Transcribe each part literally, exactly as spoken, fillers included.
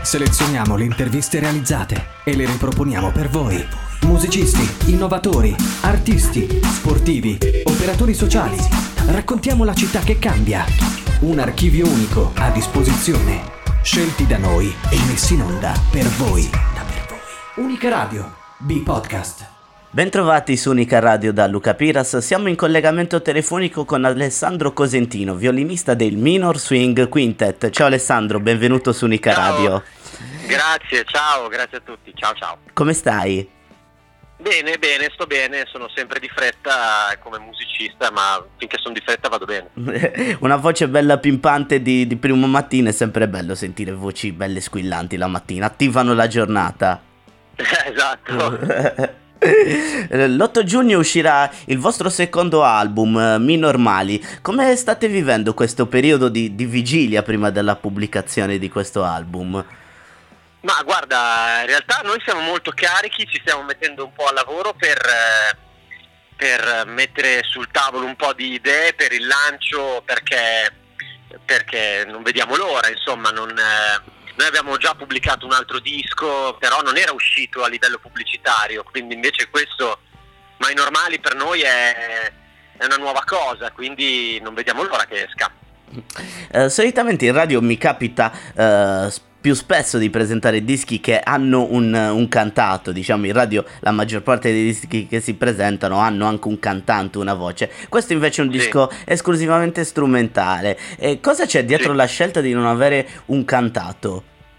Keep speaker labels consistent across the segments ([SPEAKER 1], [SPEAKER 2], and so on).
[SPEAKER 1] Selezioniamo le interviste realizzate e le riproponiamo per voi. Musicisti, innovatori, artisti, sportivi, operatori sociali. Raccontiamo la città che cambia. Un archivio unico a disposizione. Scelti da noi e messi in onda per voi. Unica Radio, B-Podcast.
[SPEAKER 2] Bentrovati su Unica Radio da Luca Piras, siamo in collegamento telefonico con Alessandro Cosentino, violinista del Minor Swing Quintet. Ciao Alessandro, benvenuto su Unica
[SPEAKER 3] ciao.
[SPEAKER 2] Radio.
[SPEAKER 3] Grazie, ciao, grazie a tutti, ciao ciao.
[SPEAKER 2] Come stai?
[SPEAKER 3] Bene, bene, sto bene, sono sempre di fretta come musicista, ma finché sono di fretta vado bene.
[SPEAKER 2] Una voce bella pimpante di, di primo mattino, è sempre bello sentire voci belle squillanti la mattina, attivano la giornata.
[SPEAKER 3] Esatto.
[SPEAKER 2] L'otto giugno uscirà il vostro secondo album, Mi Normali. Come state vivendo questo periodo di, di vigilia prima della pubblicazione di questo album?
[SPEAKER 3] Ma guarda, in realtà noi siamo molto carichi, ci stiamo mettendo un po' al lavoro per, per mettere sul tavolo un po' di idee per il lancio, perché, perché non vediamo l'ora, insomma, non... Noi abbiamo già pubblicato un altro disco, però non era uscito a livello pubblicitario, quindi invece questo, Ma i Normali, per noi è, è una nuova cosa, quindi non vediamo l'ora che esca.
[SPEAKER 2] Uh, solitamente in radio mi capita uh, più spesso di presentare dischi che hanno un, un cantato, diciamo in radio la maggior parte dei dischi che si presentano hanno anche un cantante, una voce. Questo invece è un disco sì. esclusivamente strumentale. E cosa c'è dietro sì. la scelta di non avere un cantato?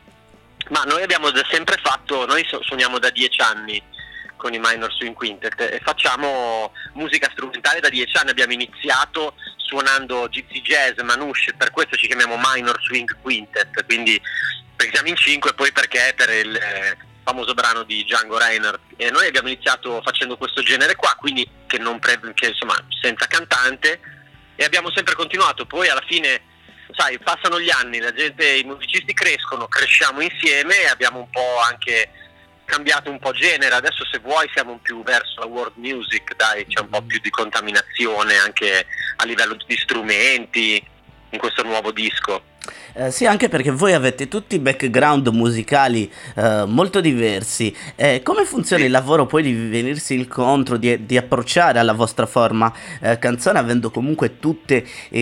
[SPEAKER 3] Ma noi abbiamo da sempre fatto, noi suoniamo da dieci anni con i Minor Swing Quintet e facciamo musica strumentale da dieci anni. Abbiamo iniziato suonando gypsy jazz, manouche, per questo ci chiamiamo Minor Swing Quintet, quindi perché siamo in cinque e poi perché per il eh, famoso brano di Django Reinhardt. E noi abbiamo iniziato facendo questo genere qua, quindi che non pre- che insomma senza cantante, e abbiamo sempre continuato. Poi alla fine, sai, passano gli anni, la gente, i musicisti crescono, cresciamo insieme e abbiamo un po' anche cambiato un po' genere. Adesso se vuoi siamo più verso la world music, dai, c'è un po' più di contaminazione anche a livello di strumenti in questo nuovo disco.
[SPEAKER 2] Eh, sì, anche perché voi avete tutti background musicali eh, molto diversi. Eh, come funziona il lavoro poi di venirsi incontro, di, di approcciare alla vostra forma eh, canzone, avendo comunque tutte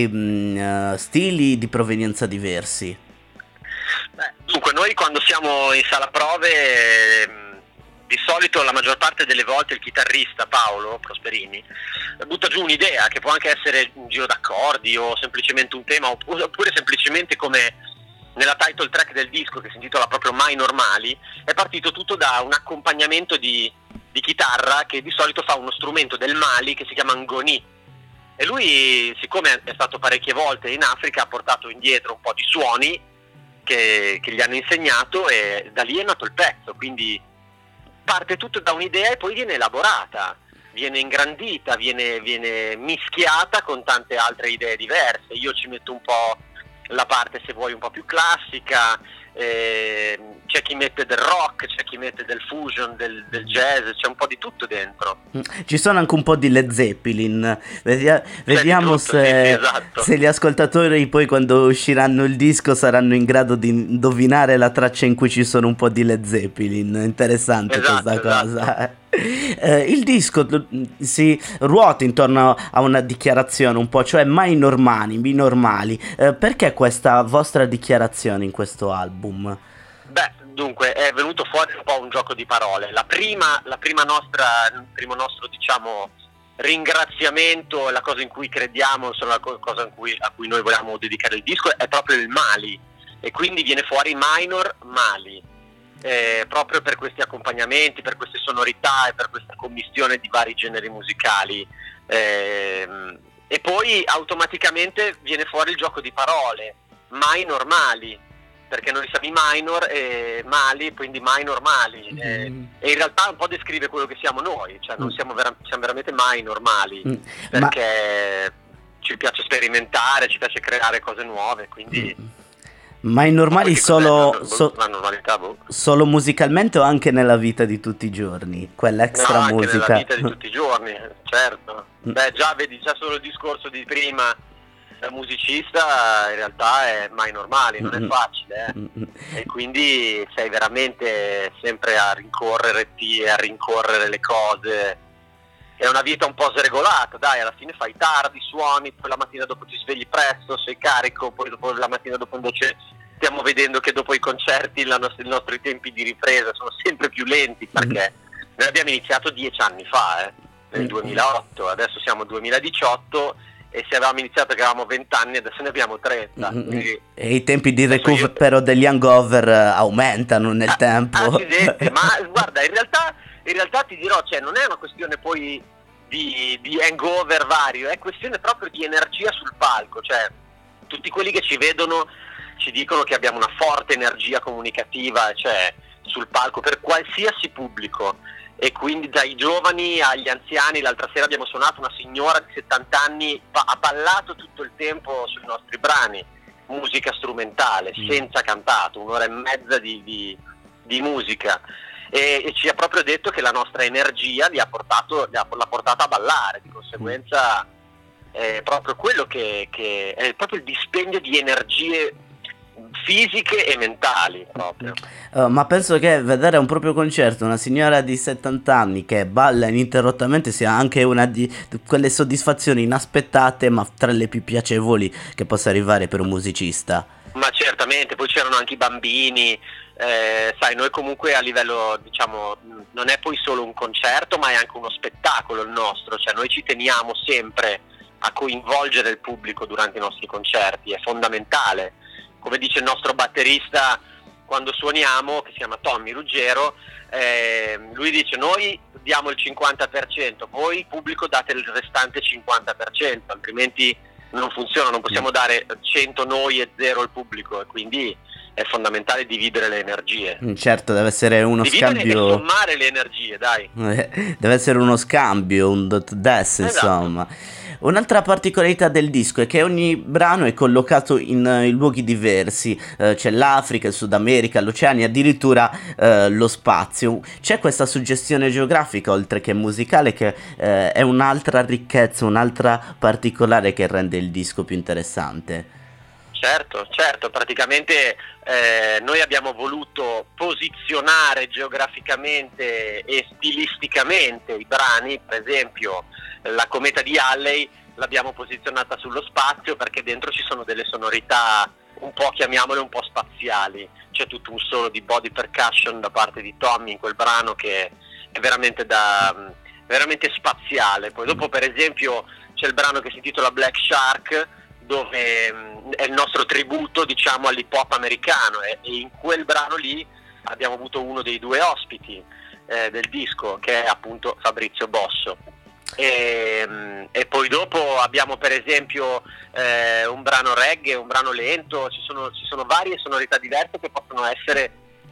[SPEAKER 2] ehm, uh, stili di provenienza diversi?
[SPEAKER 3] Beh, dunque, noi quando siamo in sala prove, ehm, di solito la maggior parte delle volte il chitarrista Paolo Prosperini butta giù un'idea che può anche essere un giro d'accordi o semplicemente un tema, oppure, oppure semplicemente come nella title track del disco che si intitola proprio Mai Normali, è partito tutto da un accompagnamento di, di chitarra che di solito fa uno strumento del Mali che si chiama ngoni, e lui, siccome è stato parecchie volte in Africa, ha portato indietro un po' di suoni che, che gli hanno insegnato, e da lì è nato il pezzo. Quindi parte tutto da un'idea e poi viene elaborata, viene ingrandita, viene, viene mischiata con tante altre idee diverse. Io ci metto un po' la parte, se vuoi, un po' più classica, eh, c'è chi mette del rock, c'è chi mette del fusion, del, del jazz, c'è un po' di tutto dentro.
[SPEAKER 2] Ci sono anche un po' di Led Zeppelin. Vedia- vediamo
[SPEAKER 3] tutto,
[SPEAKER 2] se,
[SPEAKER 3] sì, sì, esatto.
[SPEAKER 2] se gli ascoltatori poi quando usciranno il disco saranno in grado di indovinare la traccia in cui ci sono un po' di Led Zeppelin. Interessante
[SPEAKER 3] esatto,
[SPEAKER 2] questa
[SPEAKER 3] esatto.
[SPEAKER 2] cosa. Eh, il disco si ruota intorno a una dichiarazione un po', cioè mai normali, mi normali. Eh, perché questa vostra dichiarazione in questo album?
[SPEAKER 3] Beh, dunque è venuto fuori un po' un gioco di parole. La prima, la prima nostra, il primo nostro, diciamo, ringraziamento, la cosa in cui crediamo, insomma, la cosa in cui, a cui noi vogliamo dedicare il disco è proprio il Mali, e quindi viene fuori Minor Mali. Eh, proprio per questi accompagnamenti, per queste sonorità e per questa commistione di vari generi musicali, eh, e poi automaticamente viene fuori il gioco di parole, mai normali, perché noi siamo i minor e mali, quindi mai normali, mm. eh, e in realtà un po' descrive quello che siamo noi, cioè non siamo, vera- siamo veramente mai normali, mm. perché Ma... ci piace sperimentare, ci piace creare cose nuove, quindi... Mm.
[SPEAKER 2] Ma i normali solo, so,
[SPEAKER 3] la normalità, boh.
[SPEAKER 2] solo musicalmente o anche nella vita di tutti i giorni? Quell'extra
[SPEAKER 3] no,
[SPEAKER 2] musica?
[SPEAKER 3] Anche nella vita di tutti i giorni, certo. Beh, già vedi, già solo il discorso di prima, da musicista in realtà è mai normale, non è facile, eh? E quindi sei veramente sempre a rincorrere e a rincorrere le cose. È una vita un po' sregolata, dai, alla fine fai tardi, suoni, poi la mattina dopo ti svegli presto, sei carico, poi dopo la mattina dopo invece stiamo vedendo che dopo i concerti la nostra, i nostri tempi di ripresa sono sempre più lenti, perché noi abbiamo iniziato dieci anni fa, eh, nel duemilaotto, adesso siamo nel duemiladiciotto, e se avevamo iniziato che avevamo venti anni, adesso ne abbiamo trenta. Quindi
[SPEAKER 2] e i tempi di recupero io... degli hangover aumentano nel ah, tempo.
[SPEAKER 3] Accidenti, ma guarda, in realtà, in realtà ti dirò, cioè, non è una questione poi di, di hangover vario, è questione proprio di energia sul palco. Cioè, tutti quelli che ci vedono ci dicono che abbiamo una forte energia comunicativa, cioè, sul palco per qualsiasi pubblico. E quindi dai giovani agli anziani. L'altra sera abbiamo suonato, una signora di settanta anni ha ballato tutto il tempo sui nostri brani, musica strumentale, mm. senza cantato, un'ora e mezza di, di, di musica, e, e ci ha proprio detto che la nostra energia li ha portato, li ha, l'ha portata a ballare, di conseguenza è proprio quello che, che è proprio il dispendio di energie fisiche e mentali proprio.
[SPEAKER 2] Uh, ma penso che vedere un proprio concerto una signora di settanta anni che balla ininterrottamente sia anche una di quelle soddisfazioni inaspettate, ma tra le più piacevoli che possa arrivare per un musicista.
[SPEAKER 3] Ma certamente, poi c'erano anche i bambini, eh, sai, noi comunque a livello, diciamo, non è poi solo un concerto, ma è anche uno spettacolo il nostro, cioè noi ci teniamo sempre a coinvolgere il pubblico durante i nostri concerti, è fondamentale. Come dice il nostro batterista quando suoniamo, che si chiama Tommy Ruggero, eh, lui dice: noi diamo il cinquanta per cento, voi il pubblico date il restante cinquanta per cento, altrimenti non funziona, non possiamo dare cento noi e zero al pubblico, e quindi è fondamentale dividere le energie.
[SPEAKER 2] Certo, deve essere uno
[SPEAKER 3] dividere
[SPEAKER 2] scambio.
[SPEAKER 3] E sommare le energie, dai.
[SPEAKER 2] Deve essere uno scambio, un dot des,
[SPEAKER 3] esatto.
[SPEAKER 2] Insomma. Un'altra particolarità del disco è che ogni brano è collocato in, uh, in luoghi diversi, uh, c'è l'Africa, il Sud America, l'Oceania, addirittura uh, lo spazio. C'è questa suggestione geografica oltre che musicale che uh, è un'altra ricchezza, un'altra particolare che rende il disco più interessante.
[SPEAKER 3] Certo, certo, praticamente eh, noi abbiamo voluto posizionare geograficamente e stilisticamente i brani. Per esempio la Cometa di Halley l'abbiamo posizionata sullo spazio perché dentro ci sono delle sonorità un po', chiamiamole un po' spaziali, c'è tutto un solo di body percussion da parte di Tommy in quel brano che è veramente, da, veramente spaziale. Poi dopo per esempio c'è il brano che si intitola Black Shark, dove mh, è il nostro tributo, diciamo, all'hip hop americano, e, e in quel brano lì abbiamo avuto uno dei due ospiti eh, del disco, che è appunto Fabrizio Bosso. E, mh, e poi dopo abbiamo per esempio eh, un brano reggae, un brano lento, ci sono, ci sono varie sonorità diverse che possono essere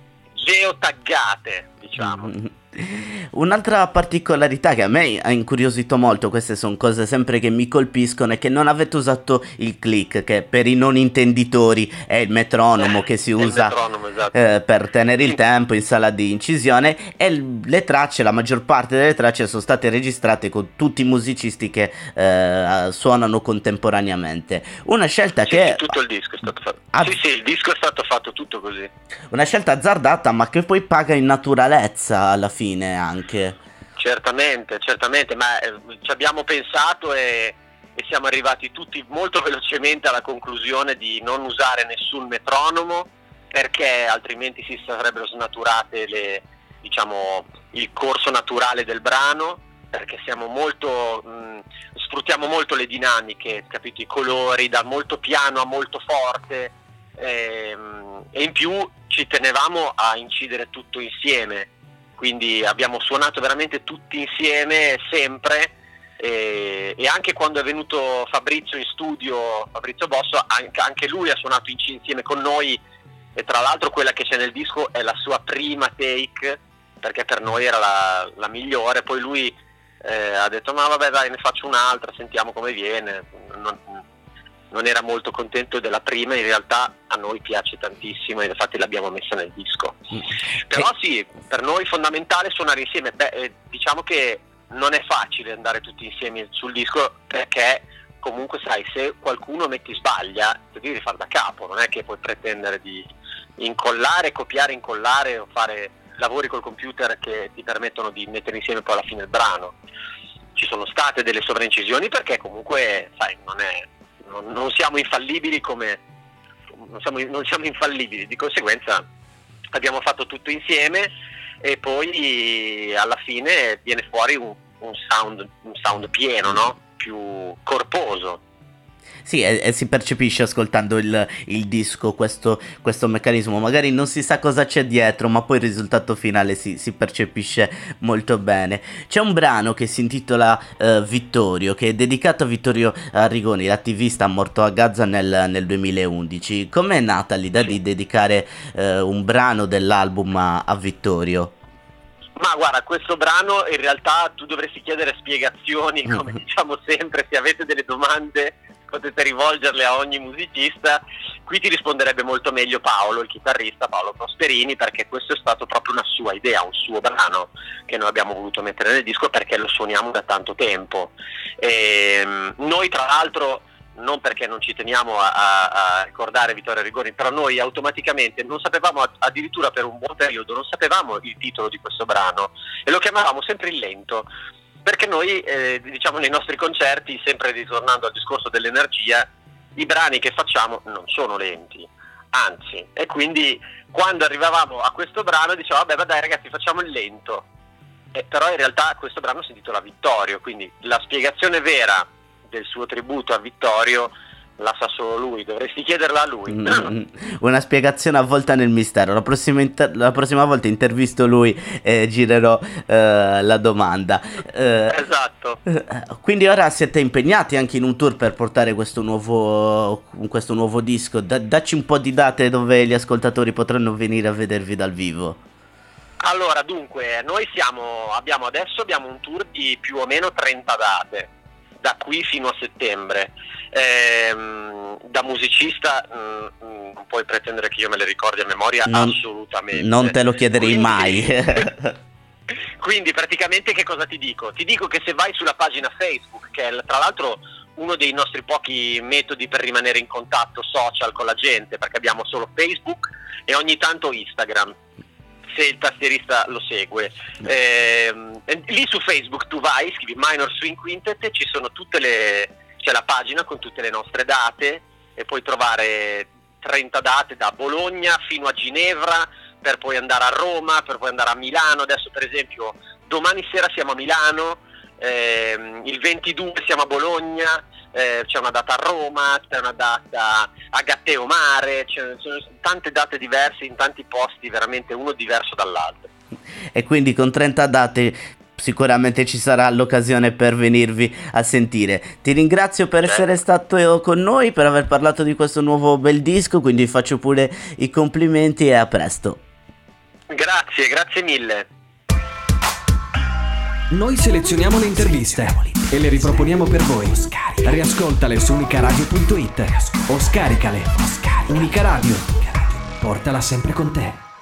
[SPEAKER 3] geotaggate, diciamo. Mm-hmm.
[SPEAKER 2] Un'altra particolarità che a me ha incuriosito molto, queste sono cose sempre che mi colpiscono, è che non avete usato il click, che per i non intenditori è il metronomo eh, che si usa
[SPEAKER 3] metronomo, esatto.
[SPEAKER 2] eh, per tenere il tempo in sala di incisione, e l- le tracce, la maggior parte delle tracce sono state registrate con tutti i musicisti che eh, suonano contemporaneamente. Una scelta
[SPEAKER 3] sì,
[SPEAKER 2] che...
[SPEAKER 3] Sì, tutto il disco è stato fatto. Ah, sì, sì, il disco è stato fatto tutto così.
[SPEAKER 2] Una scelta azzardata, ma che poi paga in naturalezza alla fine anche.
[SPEAKER 3] Certamente, certamente, ma eh, ci abbiamo pensato e, e siamo arrivati tutti molto velocemente alla conclusione di non usare nessun metronomo, perché altrimenti si sarebbero snaturate le, diciamo, il corso naturale del brano, perché siamo molto mh, sfruttiamo molto le dinamiche, capito, i colori, da molto piano a molto forte, ehm, e in più ci tenevamo a incidere tutto insieme. Quindi abbiamo suonato veramente tutti insieme, sempre, e, e anche quando è venuto Fabrizio in studio, Fabrizio Bosso, anche, anche lui ha suonato insieme con noi, e tra l'altro quella che c'è nel disco è la sua prima take, perché per noi era la, la migliore. Poi lui eh, ha detto: ma vabbè, dai, ne faccio un'altra, sentiamo come viene. Non, non era molto contento della prima, in realtà a noi piace tantissimo e infatti l'abbiamo messa nel disco. Però sì, per noi è fondamentale suonare insieme. Beh, eh, diciamo che non è facile andare tutti insieme sul disco, perché comunque sai, se qualcuno metti sbaglia, ti devi fare da capo, non è che puoi pretendere di incollare, copiare, incollare o fare lavori col computer che ti permettono di mettere insieme poi alla fine il brano. Ci sono state delle sovraincisioni perché comunque, sai, non è non, non siamo infallibili come non siamo, non siamo infallibili, di conseguenza abbiamo fatto tutto insieme e poi alla fine viene fuori un, un sound un sound pieno, no? Più corposo.
[SPEAKER 2] Sì, e, e si percepisce ascoltando il, il disco questo, questo meccanismo, magari non si sa cosa c'è dietro, ma poi il risultato finale si, si percepisce molto bene. C'è un brano che si intitola uh, Vittorio, che è dedicato a Vittorio Arrigoni, l'attivista morto a Gaza nel, nel duemilaundici. Com'è nata l'idea di dedicare uh, un brano dell'album a, a Vittorio?
[SPEAKER 3] Ma guarda, questo brano in realtà tu dovresti chiedere spiegazioni, come diciamo sempre, se avete delle domande potete rivolgerle a ogni musicista. Qui ti risponderebbe molto meglio Paolo, il chitarrista Paolo Prosperini, perché questo è stato proprio una sua idea, un suo brano che noi abbiamo voluto mettere nel disco perché lo suoniamo da tanto tempo. E noi tra l'altro, non perché non ci teniamo a, a, a ricordare Vittorio Arrigoni, però noi automaticamente non sapevamo, addirittura per un buon periodo, non sapevamo il titolo di questo brano e lo chiamavamo sempre il lento, perché noi eh, diciamo nei nostri concerti, sempre ritornando al discorso dell'energia, i brani che facciamo non sono lenti, anzi, e quindi quando arrivavamo a questo brano dicevamo vabbè, ma dai ragazzi, facciamo il lento, eh, però in realtà questo brano si intitola Vittorio, quindi la spiegazione vera del suo tributo a Vittorio la sa solo lui, dovresti chiederla a lui.
[SPEAKER 2] Mm, una spiegazione avvolta nel mistero. La prossima, inter- la prossima volta intervisto lui e girerò eh, la domanda. Eh,
[SPEAKER 3] esatto.
[SPEAKER 2] Eh, quindi ora siete impegnati anche in un tour per portare questo nuovo, questo nuovo disco. Da- dacci un po' di date dove gli ascoltatori potranno venire a vedervi dal vivo.
[SPEAKER 3] Allora, dunque, noi siamo, abbiamo adesso abbiamo un tour di più o meno trenta date, da qui fino a settembre. Ehm, da musicista mh, non puoi pretendere che io me le ricordi a memoria, non, assolutamente.
[SPEAKER 2] Non te lo chiederei
[SPEAKER 3] quindi,
[SPEAKER 2] mai.
[SPEAKER 3] Quindi praticamente che cosa ti dico? Ti dico che se vai sulla pagina Facebook, che è tra l'altro uno dei nostri pochi metodi per rimanere in contatto social con la gente, perché abbiamo solo Facebook e ogni tanto Instagram, se il tastierista lo segue. Eh, lì su Facebook tu vai, scrivi Minor Swing Quintet e ci sono tutte le, c'è la pagina con tutte le nostre date e puoi trovare trenta date da Bologna fino a Ginevra, per poi andare a Roma, per poi andare a Milano. Adesso per esempio domani sera siamo a Milano, eh, il ventidue siamo a Bologna, eh, c'è una data a Roma, c'è una data a Gatteo Mare, c'è, ci sono tante date diverse in tanti posti, veramente uno diverso dall'altro.
[SPEAKER 2] E quindi con trenta date sicuramente ci sarà l'occasione per venirvi a sentire. Ti ringrazio per
[SPEAKER 3] certo.
[SPEAKER 2] essere stato con noi, per aver parlato di questo nuovo bel disco, quindi faccio pure i complimenti e a presto.
[SPEAKER 3] Grazie, grazie mille.
[SPEAKER 1] Noi selezioniamo le interviste e le riproponiamo per voi. Riascoltale su unicaradio punto it o scaricale. Unica Radio, portala sempre con te.